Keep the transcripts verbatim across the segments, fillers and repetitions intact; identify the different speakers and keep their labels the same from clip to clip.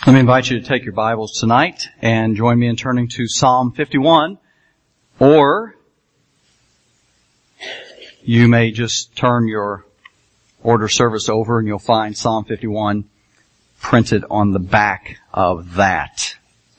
Speaker 1: Let me invite you to take your Bibles tonight and join me in turning to Psalm fifty-one, or you may just turn your order service over and you'll find Psalm fifty-one printed on the back of that.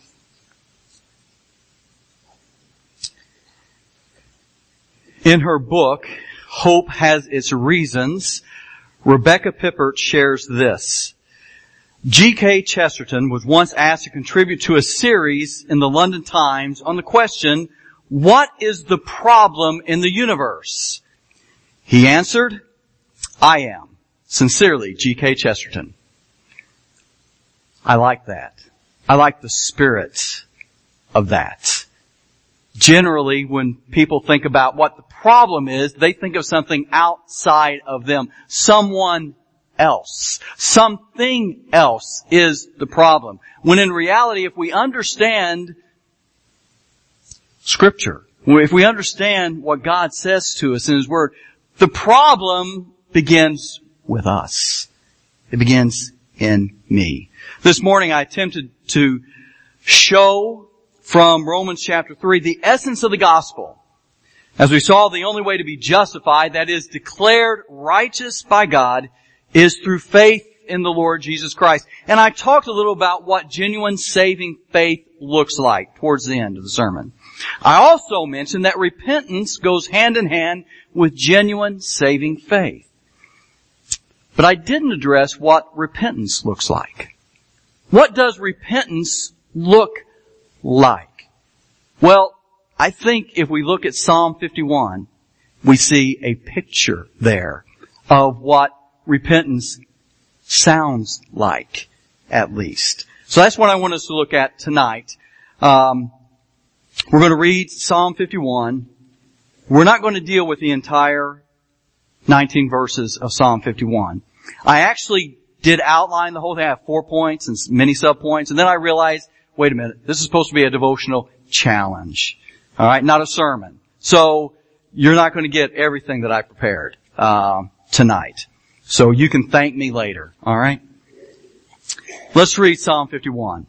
Speaker 1: In her book, Hope Has Its Reasons, Rebecca Pippert shares this. G K Chesterton was once asked to contribute to a series in the London Times on the question, what is the problem in the universe? He answered, I am. Sincerely, G K Chesterton. I like that. I like the spirit of that. Generally, when people think about what the problem is, they think of something outside of them. Someone else. Something else is the problem. When in reality, if we understand Scripture, if we understand what God says to us in His Word, the problem begins with us. It begins in me. This morning I attempted to show from Romans chapter three the essence of the gospel. As we saw, the only way to be justified, that is declared righteous by God, is through faith in the Lord Jesus Christ. And I talked a little about what genuine saving faith looks like towards the end of the sermon. I also mentioned that repentance goes hand in hand with genuine saving faith. But I didn't address what repentance looks like. What does repentance look like? Well, I think if we look at Psalm fifty-one, we see a picture there of what repentance sounds like, at least. So that's what I want us to look at tonight. Um, we're going to read Psalm fifty-one. We're not going to deal with the entire nineteen verses of Psalm fifty-one. I actually did outline the whole thing. I have four points and many sub-points. And then I realized, wait a minute, this is supposed to be a devotional challenge. All right, not a sermon. So you're not going to get everything that I prepared uh, tonight. So you can thank me later, all right? Let's read Psalm fifty-one.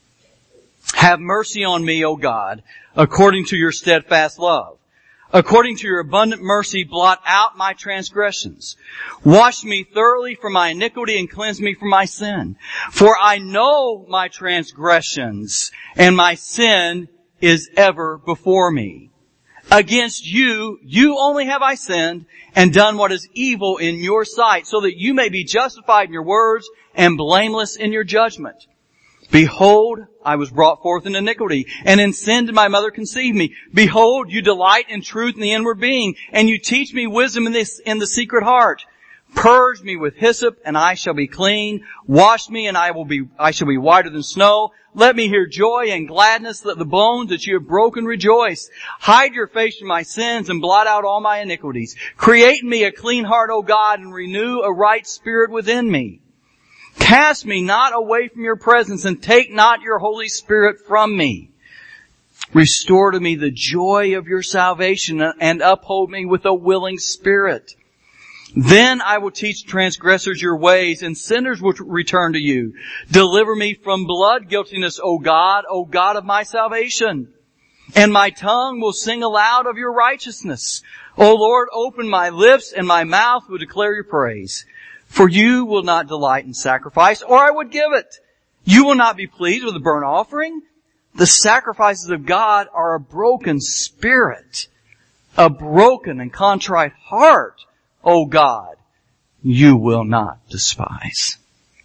Speaker 1: Have mercy on me, O God, according to your steadfast love. According to your abundant mercy, blot out my transgressions. Wash me thoroughly from my iniquity and cleanse me from my sin. For I know my transgressions, and my sin is ever before me. Against you, you only have I sinned and done what is evil in your sight, so that you may be justified in your words and blameless in your judgment. Behold, I was brought forth in iniquity, and in sin did my mother conceive me. Behold, you delight in truth in the inward being, and you teach me wisdom in this, in the secret heart. Purge me with hyssop, and I shall be clean. Wash me, and I will be, I shall be whiter than snow. Let me hear joy and gladness. Let the bones that you have broken rejoice. Hide your face from my sins and blot out all my iniquities. Create in me a clean heart, O God, and renew a right spirit within me. Cast me not away from your presence, and take not your Holy Spirit from me. Restore to me the joy of your salvation, and uphold me with a willing spirit. Then I will teach transgressors your ways, and sinners will return to you. Deliver me from blood guiltiness, O God, O God of my salvation. And my tongue will sing aloud of your righteousness. O Lord, open my lips, and my mouth will declare your praise. For you will not delight in sacrifice, or I would give it. You will not be pleased with a burnt offering. The sacrifices of God are a broken spirit, a broken and contrite heart, O God, you will not despise.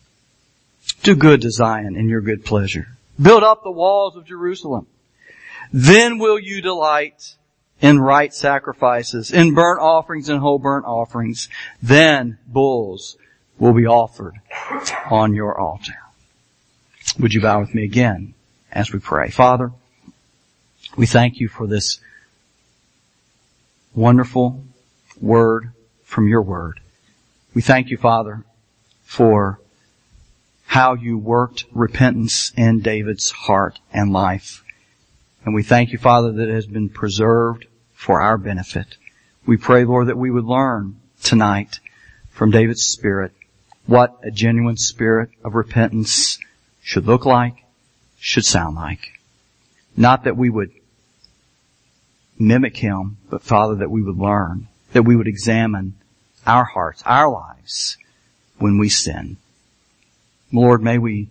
Speaker 1: Do good to Zion in your good pleasure. Build up the walls of Jerusalem. Then will you delight in right sacrifices, in burnt offerings and whole burnt offerings. Then bulls will be offered on your altar. Would you bow with me again as we pray? Father, we thank you for this wonderful word from your word. We thank you, Father, for how you worked repentance in David's heart and life. And we thank you, Father, that it has been preserved for our benefit. We pray, Lord, that we would learn tonight from David's spirit what a genuine spirit of repentance should look like, should sound like. Not that we would mimic Him, but Father, that we would learn, that we would examine our hearts, our lives when we sin. Lord, may we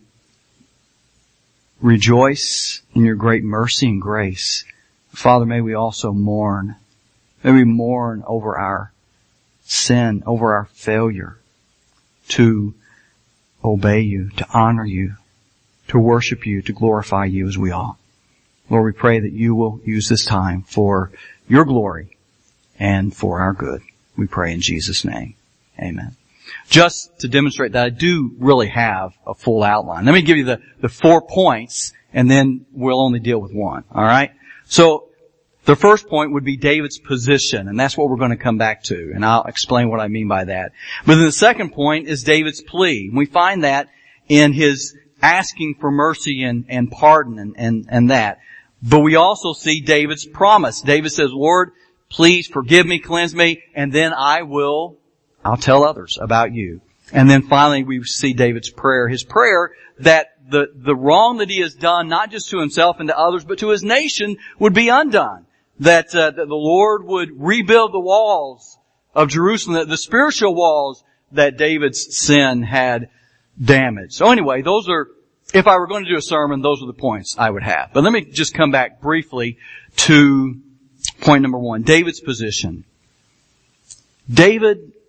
Speaker 1: rejoice in Your great mercy and grace. Father, may we also mourn. May we mourn over our sin, over our failure to obey You, to honor You, to worship You, to glorify You as we ought. Lord, we pray that You will use this time for Your glory and for our good. We pray in Jesus' name. Amen. Just to demonstrate that I do really have a full outline. Let me give you the, the four points, and then we'll only deal with one. All right? So, the first point would be David's position, and that's what we're going to come back to, and I'll explain what I mean by that. But then the second point is David's plea. We find that in his asking for mercy and, and pardon and, and, and that. But we also see David's promise. David says, Lord, please forgive me, cleanse me, and then I will, I'll tell others about You. And then finally we see David's prayer. His prayer that the, the wrong that he has done, not just to himself and to others, but to his nation, would be undone. That, uh, that the Lord would rebuild the walls of Jerusalem, the, the spiritual walls that David's sin had damaged. So anyway, those are, if I were going to do a sermon, those are the points I would have. But let me just come back briefly to point number one, David's position. David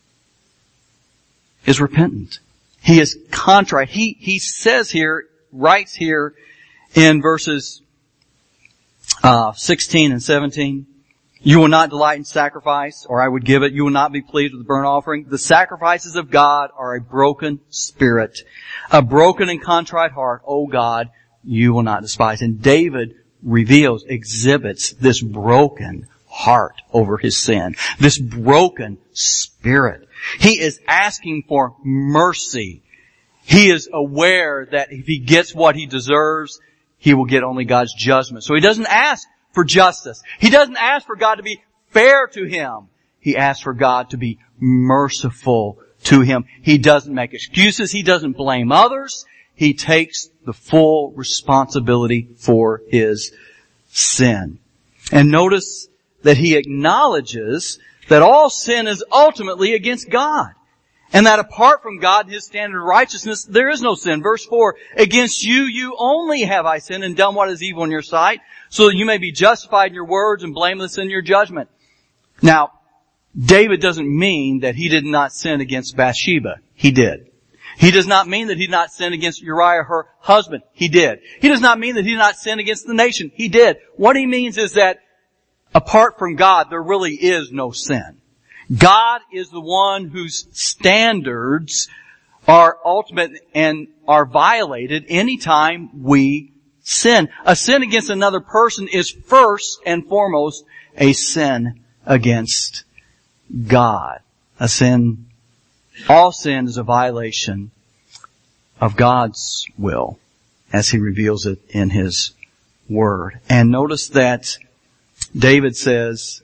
Speaker 1: is repentant. He is contrite. He, he says here, writes here in verses uh sixteen and seventeen, You will not delight in sacrifice, or I would give it. You will not be pleased with the burnt offering. The sacrifices of God are a broken spirit, a broken and contrite heart. O God, You will not despise. And David reveals, exhibits this broken heart over his sin, this broken spirit. He is asking for mercy. He is aware that if he gets what he deserves, he will get only God's judgment. So he doesn't ask for justice. He doesn't ask for God to be fair to him. He asks for God to be merciful to him. He doesn't make excuses. He doesn't blame others. He takes the full responsibility for his sin. And notice that he acknowledges that all sin is ultimately against God. And that apart from God and His standard of righteousness, there is no sin. Verse four, Against You, you only have I sinned and done what is evil in Your sight, so that You may be justified in Your words and blameless in Your judgment. Now, David doesn't mean that he did not sin against Bathsheba. He did. He does not mean that he did not sin against Uriah, her husband. He did. He does not mean that he did not sin against the nation. He did. What he means is that apart from God, there really is no sin. God is the one whose standards are ultimate and are violated anytime we sin. A sin against another person is first and foremost a sin against God. A sin, all sin is a violation of God's will as He reveals it in His Word. And notice that David says,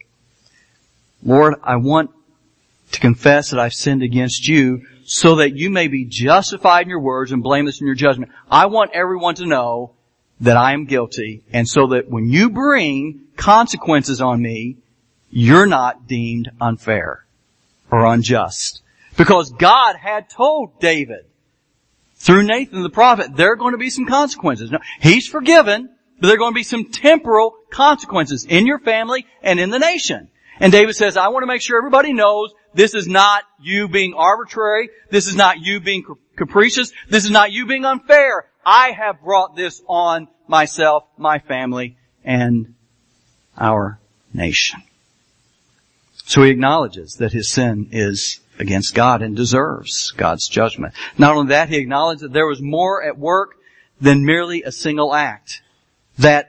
Speaker 1: Lord, I want to confess that I've sinned against You so that You may be justified in Your words and blameless in Your judgment. I want everyone to know that I am guilty, and so that when You bring consequences on me, You're not deemed unfair or unjust. Because God had told David through Nathan the prophet, there are going to be some consequences. Now, he's forgiven, but there are going to be some temporal consequences in your family and in the nation. And David says, I want to make sure everybody knows this is not you being arbitrary. This is not you being capricious. This is not you being unfair. I have brought this on myself, my family, and our nation. So he acknowledges that his sin is against God and deserves God's judgment. Not only that, he acknowledged that there was more at work than merely a single act. That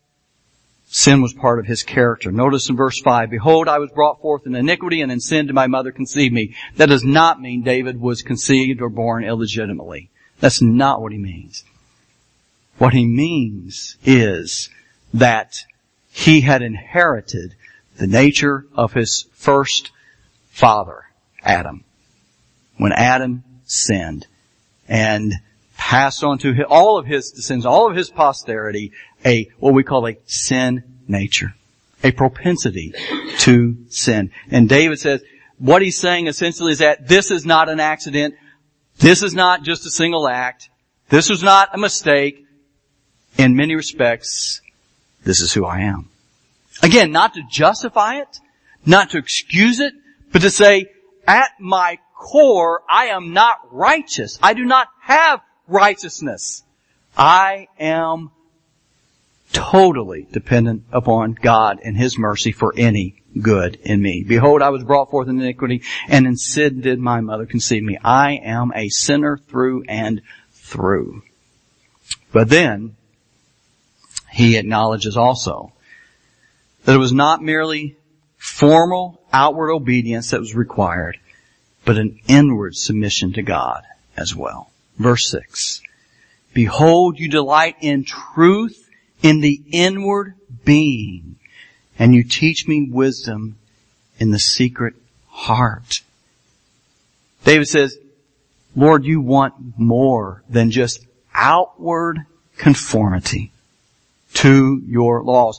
Speaker 1: sin was part of his character. Notice in verse five, Behold, I was brought forth in iniquity, and in sin did my mother conceive me. That does not mean David was conceived or born illegitimately. That's not what he means. What he means is that he had inherited the nature of his first father, Adam. When Adam sinned, and passed on to his, all of his descendants, all of his posterity, a, what we call a sin nature. A propensity to sin. And David says, what he's saying essentially is that this is not an accident. This is not just a single act. This was not a mistake. In many respects, this is who I am. Again, not to justify it, not to excuse it, but to say, at my core, I am not righteous. I do not have righteousness. I am totally dependent upon God and His mercy for any good in me. Behold, I was brought forth in iniquity, and in sin did my mother conceive me. I am a sinner through and through. But then, he acknowledges also that it was not merely formal, outward obedience that was required, but an inward submission to God as well. Verse six. Behold, you delight in truth in the inward being, and you teach me wisdom in the secret heart. David says, Lord, you want more than just outward conformity to your laws.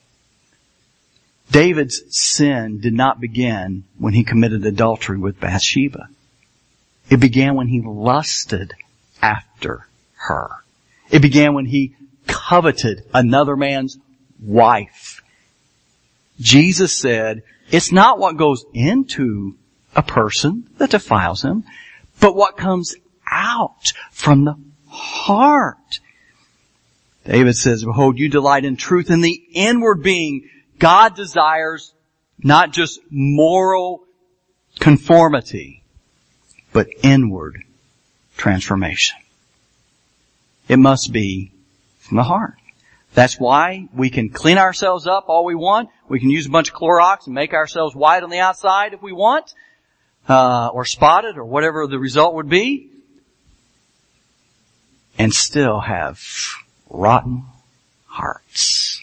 Speaker 1: David's sin did not begin when he committed adultery with Bathsheba. It began when he lusted after her. It began when he coveted another man's wife. Jesus said, it's not what goes into a person that defiles him, but what comes out from the heart. David says, behold, you delight in truth in the inward being. God desires not just moral conformity, but inward transformation. It must be from the heart. That's why we can clean ourselves up all we want. We can use a bunch of Clorox and make ourselves white on the outside if we want, uh, or spotted, or whatever the result would be, and still have rotten hearts.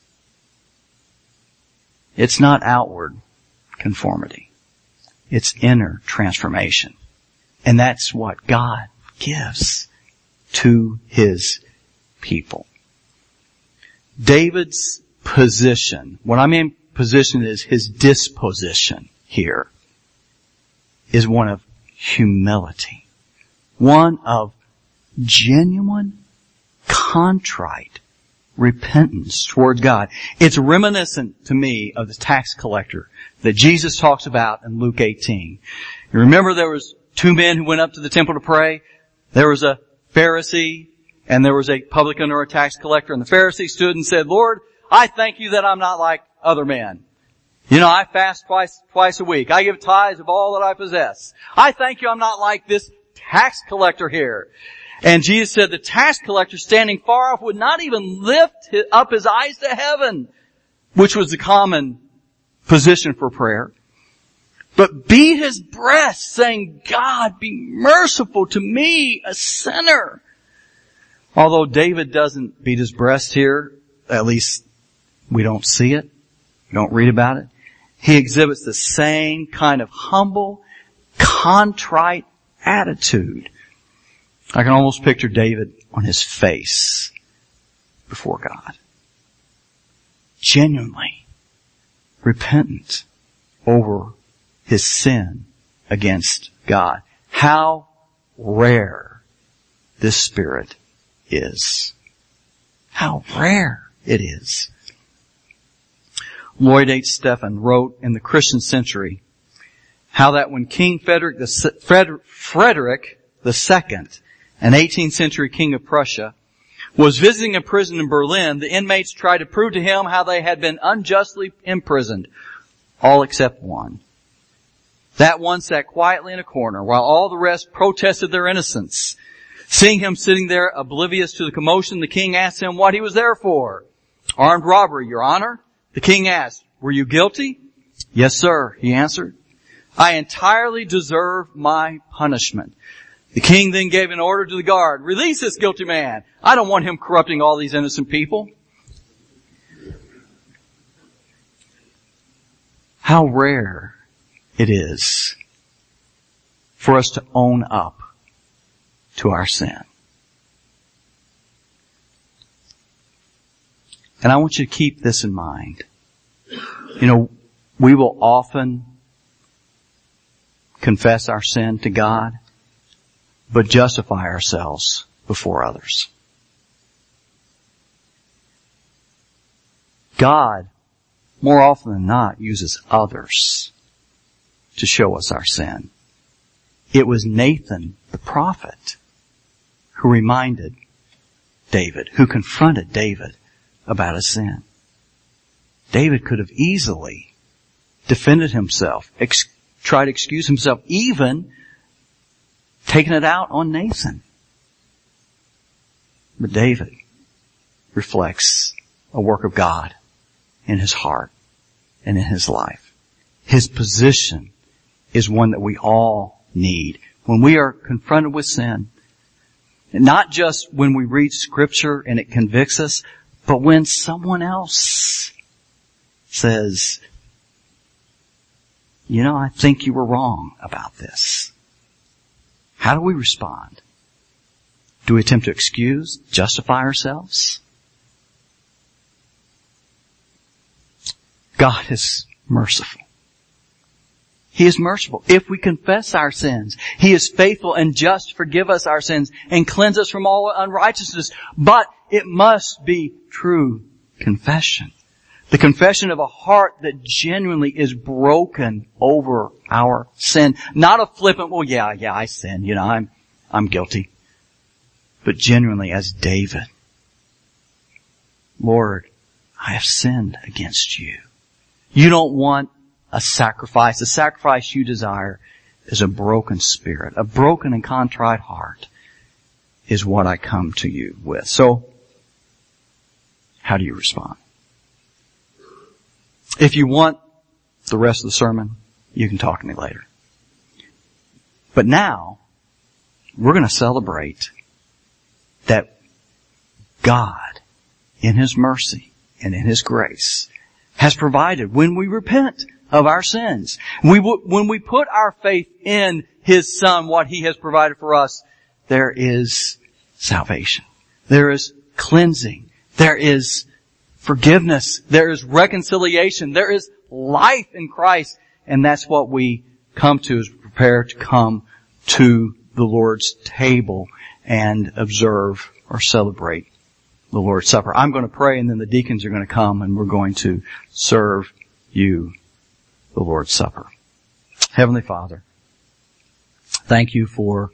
Speaker 1: It's not outward conformity. It's inner transformation. And that's what God gives to His people. David's position, what I mean position is his disposition here, is one of humility. One of genuine, contrite repentance towards God. It's reminiscent to me of the tax collector that Jesus talks about in Luke eighteen. You remember there was two men who went up to the temple to pray. There was a Pharisee and there was a publican or a tax collector, and the Pharisee stood and said, Lord, I thank you that I'm not like other men. You know, I fast twice, twice a week. I give tithes of all that I possess. I thank you I'm not like this tax collector here. And Jesus said the tax collector standing far off would not even lift up his eyes to heaven, which was the common position for prayer, but beat his breast saying, God, be merciful to me, a sinner. Although David doesn't beat his breast here, at least we don't see it, we don't read about it. He exhibits the same kind of humble, contrite attitude. I can almost picture David on his face before God. Genuinely repentant over his sin against God. How rare this spirit is. How rare it is. Lloyd H. Stephan wrote in the Christian Century how that when King Frederick the, Frederick the Second, an eighteenth century king of Prussia, was visiting a prison in Berlin, the inmates tried to prove to him how they had been unjustly imprisoned, all except one. That one sat quietly in a corner while all the rest protested their innocence. Seeing him sitting there oblivious to the commotion, the king asked him what he was there for. Armed robbery, Your Honor. The king asked, were you guilty? Yes, sir, he answered. I entirely deserve my punishment. The king then gave an order to the guard, release this guilty man. I don't want him corrupting all these innocent people. How rare it is for us to own up to our sin. And I want you to keep this in mind. You know, we will often confess our sin to God, but justify ourselves before others. God, more often than not, uses others to show us our sin. It was Nathan, the prophet, who reminded David, who confronted David about his sin. David could have easily defended himself, ex- tried to excuse himself, even taken it out on Nathan. But David reflects a work of God in his heart and in his life. His position is one that we all need. When we are confronted with sin, not just when we read Scripture and it convicts us, but when someone else says, you know, I think you were wrong about this. How do we respond? Do we attempt to excuse, justify ourselves? God is merciful. He is merciful. If we confess our sins, He is faithful and just to forgive us our sins and cleanse us from all unrighteousness. But it must be true confession. The confession of a heart that genuinely is broken over our sin. Not a flippant, well, yeah, yeah, I sinned, you know, I'm, I'm guilty. But genuinely as David, Lord, I have sinned against you. You don't want a sacrifice. The sacrifice you desire is a broken spirit. A broken and contrite heart is what I come to you with. So, how do you respond? If you want the rest of the sermon, you can talk to me later. But now, we're going to celebrate that God, in His mercy and in His grace, has provided when we repent of our sins. We, when we put our faith in His Son, what He has provided for us, there is salvation. There is cleansing. There is forgiveness. There is reconciliation. There is life in Christ. And that's what we come to as we prepare to come to the Lord's table and observe or celebrate the Lord's Supper. I'm going to pray and then the deacons are going to come and we're going to serve you the Lord's Supper. Heavenly Father, thank you for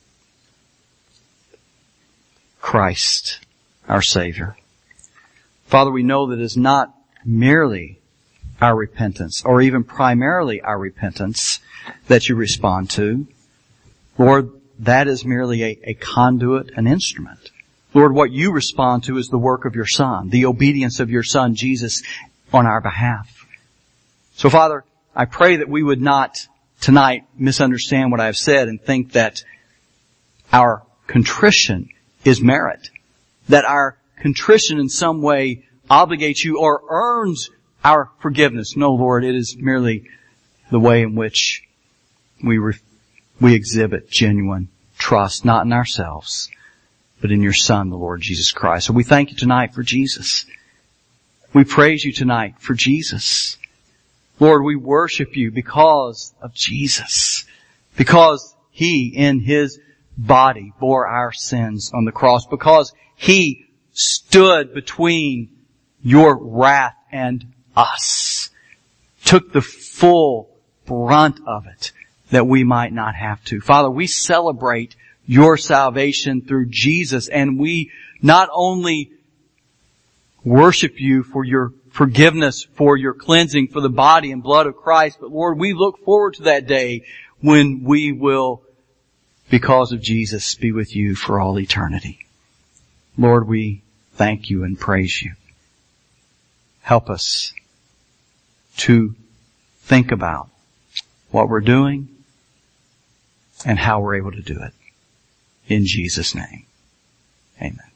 Speaker 1: Christ, our Savior. Father, we know that it is not merely our repentance or even primarily our repentance that you respond to. Lord, that is merely a, a conduit, an instrument. Lord, what you respond to is the work of your Son, the obedience of your Son, Jesus, on our behalf. So, Father, I pray that we would not tonight misunderstand what I have said and think that our contrition is merit, that our contrition in some way obligates you or earns our forgiveness. No, Lord, it is merely the way in which we re- we exhibit genuine trust, not in ourselves, but in your Son, the Lord Jesus Christ. So we thank you tonight for Jesus. We praise you tonight for Jesus. Lord, we worship you because of Jesus, because He in His body bore our sins on the cross, because He stood between your wrath and us, took the full brunt of it that we might not have to. Father, we celebrate your salvation through Jesus, and we not only worship you for your forgiveness, for your cleansing, for the body and blood of Christ, but Lord, we look forward to that day when we will, because of Jesus, be with you for all eternity. Lord, we thank you and praise you. Help us to think about what we're doing and how we're able to do it. In Jesus' name, amen.